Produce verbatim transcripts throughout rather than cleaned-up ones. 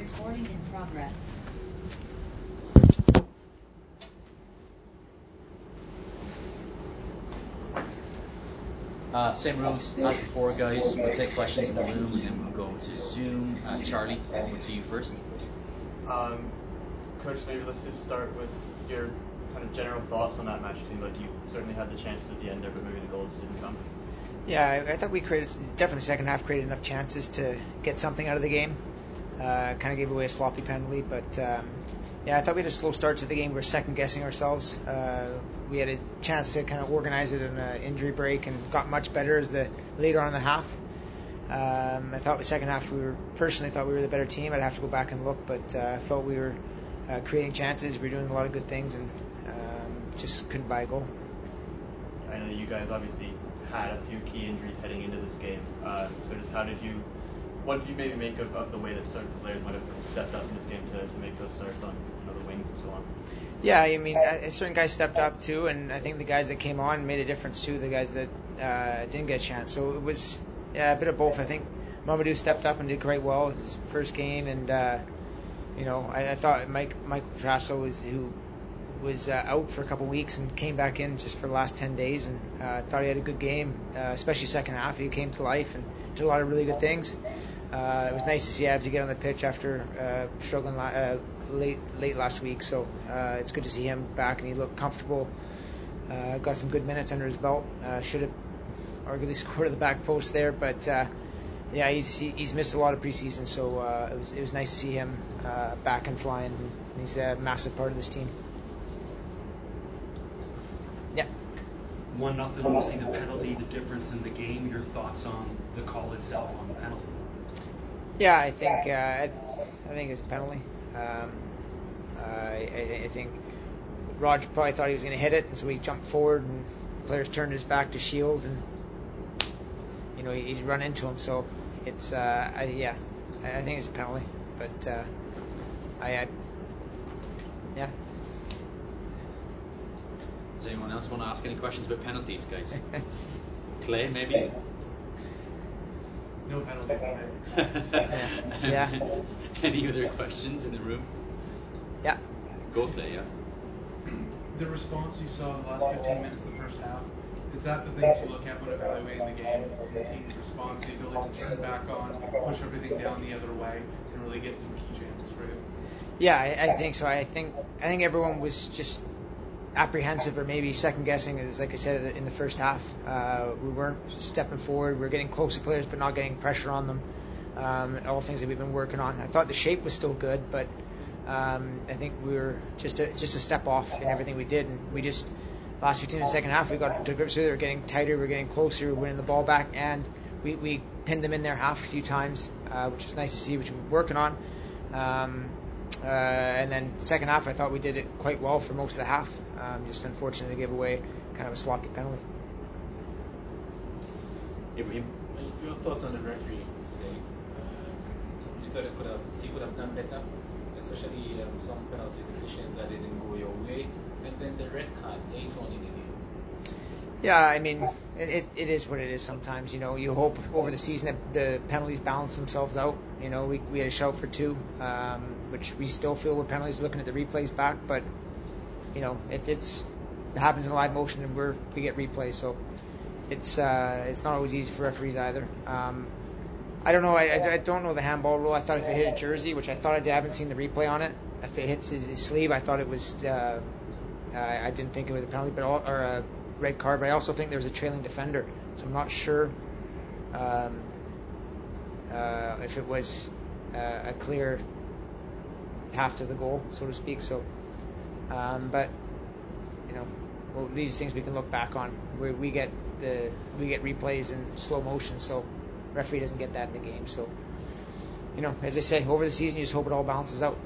Recording in progress. Uh, same rules as before, guys. We'll take questions in the room and then we'll go to Zoom. Uh, Charlie, over to you first. Um, Coach, maybe let's just start with your kind of general thoughts on that match. It seemed like you certainly had the chances at the end there, but maybe the goals didn't come. Yeah, I, I thought we created, definitely second half created enough chances to get something out of the game. Uh, kind of gave away a sloppy penalty, but um, yeah, I thought we had a slow start to the game. We were second guessing ourselves. Uh, we had a chance to kind of organize it in an injury break and got much better as the later on in the half. Um, I thought the second half we were personally thought we were the better team. I'd have to go back and look, but uh, I felt we were uh, creating chances. We were doing a lot of good things and um, just couldn't buy a goal. I know you guys obviously had a few key injuries heading into this game. Um, so just how did you, what did you maybe make of, of the way that certain players might have stepped up in this game to, to make those starts on, you know, the wings and so on? Yeah, I mean, uh, certain guys stepped up too, and I think the guys that came on made a difference too. The guys that uh, didn't get a chance, so it was yeah, a bit of both. I think Mamadou stepped up and did quite well. It was his first game, and uh, you know, I, I thought Mike Michael Trasso was who was uh, out for a couple of weeks and came back in just for the last ten days, and I uh, thought he had a good game, uh, especially second half. He came to life and did a lot of really good things. Uh, it was nice to see Abs get on the pitch after uh, struggling la- uh, late late last week. So uh, it's good to see him back, and he looked comfortable. Uh, got some good minutes under his belt. Uh, should have arguably scored at the back post there, but uh, yeah, he's he's missed a lot of preseason. So uh, it was it was nice to see him uh, back and flying. And he's a massive part of this team. Yeah. One nothing. Obviously, the penalty, the difference in the game. Your thoughts on the call itself on the penalty? Yeah, I think uh, I, I think it's a penalty. Um, uh, I, I think Roger probably thought he was going to hit it, and so he jumped forward, and the players turned his back to shield, and you know he, he's run into him. So it's uh, I, yeah, I, I think it's a penalty. But uh, I, I yeah. Does anyone else want to ask any questions about penalties, guys? Clay, maybe? No penalty. Yeah. Any other questions in the room? Yeah. Go, Clay, yeah. The response you saw in the last fifteen minutes of the first half, is that the things you look at when evaluating the game? The team's response, the ability to turn back on, push everything down the other way, and really get some key chances for you? Yeah, I, I think so. I think I think everyone was just apprehensive or maybe second guessing, as like I said in the first half. Uh, we weren't stepping forward. We were getting close to players, but not getting pressure on them. Um, all things that we've been working on. I thought the shape was still good, but um, I think we were just a, just a step off in everything we did, and we just last fifteen in the second half we got to grips with it. We were getting tighter, we were getting closer, we were winning the ball back, and we, we pinned them in their half a few times, uh, which was nice to see, which we've been working on. Um, uh, and then second half, I thought we did it quite well for most of the half. Um, just unfortunate to give away kind of a sloppy penalty. Ibrahim? Your thoughts on the referee today? Uh, you thought it could have, he could have done better, especially um, some penalty decisions that didn't go your way, and then the red card late on in the game. Yeah, I mean, it, it, it is what it is sometimes. You know, you hope over the season that the penalties balance themselves out. You know, we we had a shout for two, um, which we still feel with penalties looking at the replays back, but you know, it, it's it happens in live motion, and we're we get replays, so it's uh, it's not always easy for referees either. Um, I don't know. I, I, I don't know the handball rule. I thought if it hit a jersey, which I thought I did, I haven't seen the replay on it. If it hits his, his sleeve, I thought it was. Uh, I, I didn't think it was a penalty, but all, or a red card. But I also think there was a trailing defender, so I'm not sure um, uh, if it was uh, a clear half to the goal, so to speak. So. Um, but you know, well, these things we can look back on. We we get the we get replays in slow motion, so referee doesn't get that in the game. So you know, as I say, over the season, you just hope it all balances out.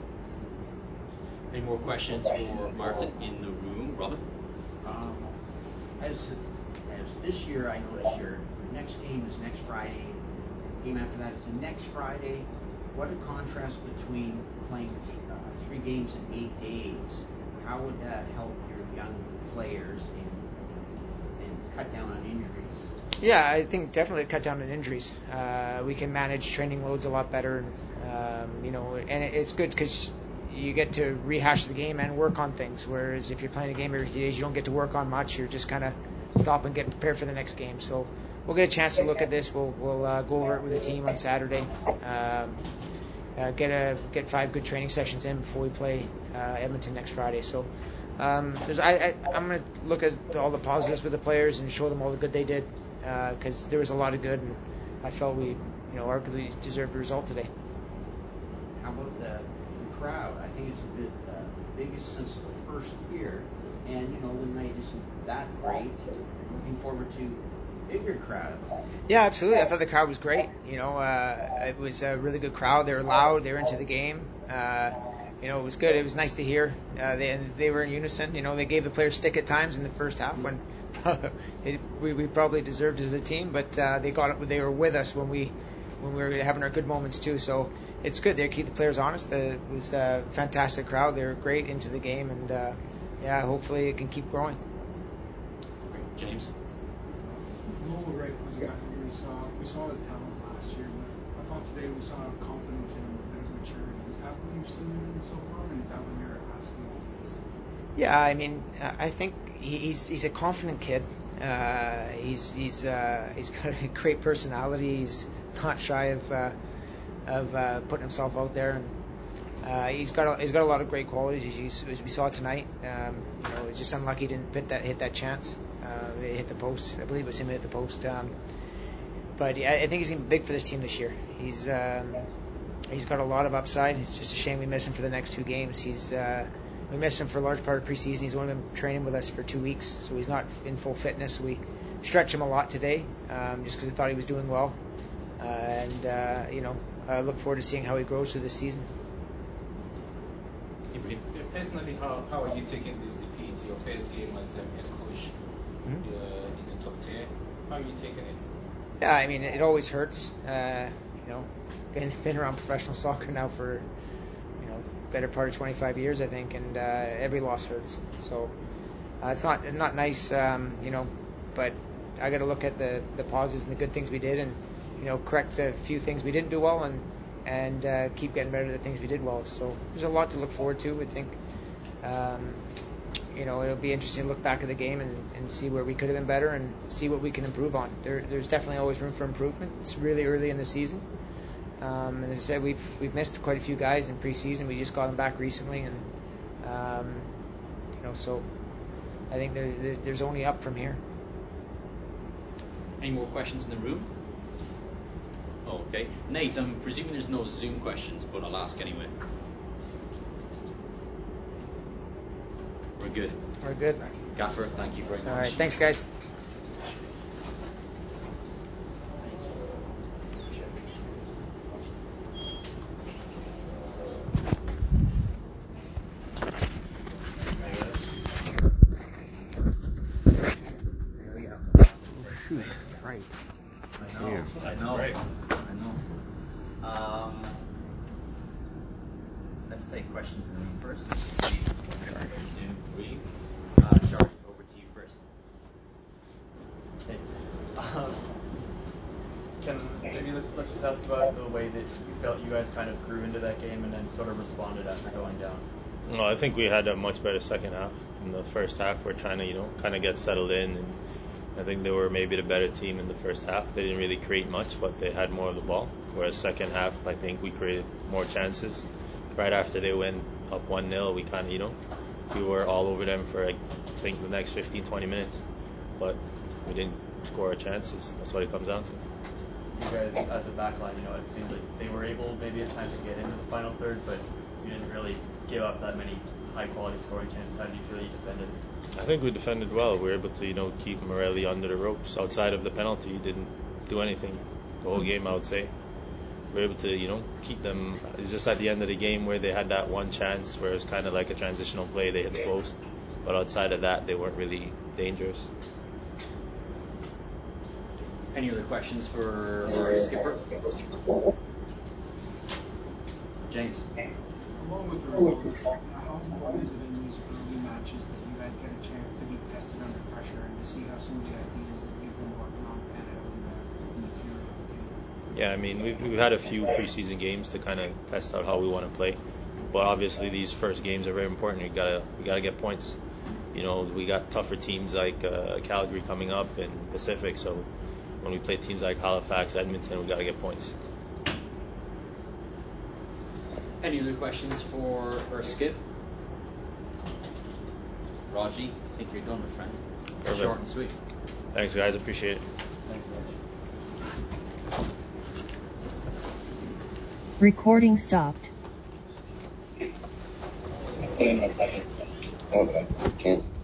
Any more questions for Martin in the room, Robin? Um, as as this year, I notice your next game is next Friday. The game after that is the next Friday. What a contrast between playing uh, three games in eight days. How would that help your young players and and cut down on injuries? Yeah, I think definitely cut down on injuries. Uh, we can manage training loads a lot better, and um, you know, and it, it's good because you get to rehash the game and work on things. Whereas if you're playing a game every three days, you don't get to work on much. You're just kind of stop and get prepared for the next game. So we'll get a chance to look at this. We'll we'll uh, go over it with the team on Saturday. Um, uh, get a get five good training sessions in before we play uh, Edmonton next Friday. So. Um, there's, I, I, I'm going to look at all the positives with the players and show them all the good they did, because uh, there was a lot of good, and I felt we, you know, arguably deserved the result today. How about the, the crowd? I think it's a bit uh, biggest since the first year, and you know the night isn't that great. I'm looking forward to bigger crowds. Yeah, absolutely. I thought the crowd was great. You know, uh, it was a really good crowd. They were loud. They were into the game. Uh, You know, it was good. It was nice to hear. Uh, they and they were in unison. You know, they gave the players stick at times in the first half when it, we, we probably deserved as a team, but uh, they got it. They were with us when we when we were having our good moments too. So it's good. They keep the players honest. The, it was a fantastic crowd. They were great into the game, and uh, yeah, hopefully it can keep growing. James. Noah Wright was a guy that we saw. We saw his talent last year, but I thought today we saw confidence in him, a bit of maturity. Is that what you've seen in him so far, and is that what you're asking? Yeah, I mean, I think he's he's a confident kid. Uh, he's he's uh, he's got a great personality. He's not shy of uh, of uh, putting himself out there, and uh, he's got a, he's got a lot of great qualities as, you, as we saw tonight. Um, you know, it was just unlucky he didn't hit that hit that chance. Uh, it hit the post. I believe it was him who hit the post. Um, but yeah, I think he's going to be big for this team this year. He's um, he's got a lot of upside. It's just a shame we miss him for the next two games. He's uh, we missed him for a large part of preseason. He's only been training with us for two weeks, so he's not in full fitness. So we stretched him a lot today, um, just because I thought he was doing well. Uh, and uh, you know, I look forward to seeing how he grows through this season. Yeah, personally, how, how are you taking this defeat? Your first game as um, head coach Mm-hmm. uh, in the top tier. How are you taking it? Yeah, I mean, it, it always hurts. Uh, you know, been been around professional soccer now for you know better part of twenty-five years, I think, and uh, every loss hurts. So uh, it's not not nice, um, you know, but I got to look at the the positives and the good things we did, and you know, correct a few things we didn't do well, and and uh, keep getting better at the things we did well. So there's a lot to look forward to. I think. Um, You know, it'll be interesting to look back at the game and, and see where we could have been better and see what we can improve on. There, there's definitely always room for improvement. It's really early in the season, um, and as I said, we've we've missed quite a few guys in preseason. We just got them back recently, and um, you know, so I think there, there, there's only up from here. Any more questions in the room? Oh, okay. Nate, I'm presuming there's no Zoom questions, but I'll ask anyway. We're good. We're good. Gaffer, thank you very much. All right, thanks, guys. Shoot, right. I know. I know. I know. Um, let's take questions in the room first. Let's see. Zoom three. Uh, Charlie, over to you first. Hey. Um, can maybe let's, let's just ask about the way that you felt you guys kind of grew into that game and then sort of responded after going down. No, I think we had a much better second half. In the first half, we're trying to, you know, kind of get settled in, and I think they were maybe the better team in the first half. They didn't really create much, but they had more of the ball. Whereas second half, I think we created more chances. Right after they went up one nil, we kind of, you know, we were all over them for, I think, the next fifteen, twenty minutes. But we didn't score our chances. That's what it comes down to. You guys, as a backline, you know, it seems like they were able maybe at times to get into the final third, but you didn't really give up that many high-quality scoring chances. How did you feel you defended? I think we defended well. We were able to, you know, keep Morelli under the ropes. Outside of the penalty, he didn't do anything the whole game, I would say. We were able to, you know, keep them. It's just at the end of the game where they had that one chance where it was kind of like a transitional play. They hit the post. But outside of that, they weren't really dangerous. Any other questions for our skipper? James. Along with the results, how important is it in these early matches that you guys get a chance to be tested under pressure and to see how some of the ideas that you've been working on pan Yeah, I mean, we've, we've had a few preseason games to kind of test out how we want to play. But obviously, these first games are very important. We gotta we gotta get points. You know, we got tougher teams like uh, Calgary coming up and Pacific. So when we play teams like Halifax, Edmonton, we gotta get points. Any other questions for or Skip? Raji, I think you're done, my friend. Perfect. Short and sweet. Thanks, guys. Appreciate it. Thanks, Raji. Recording stopped. Okay. Can't.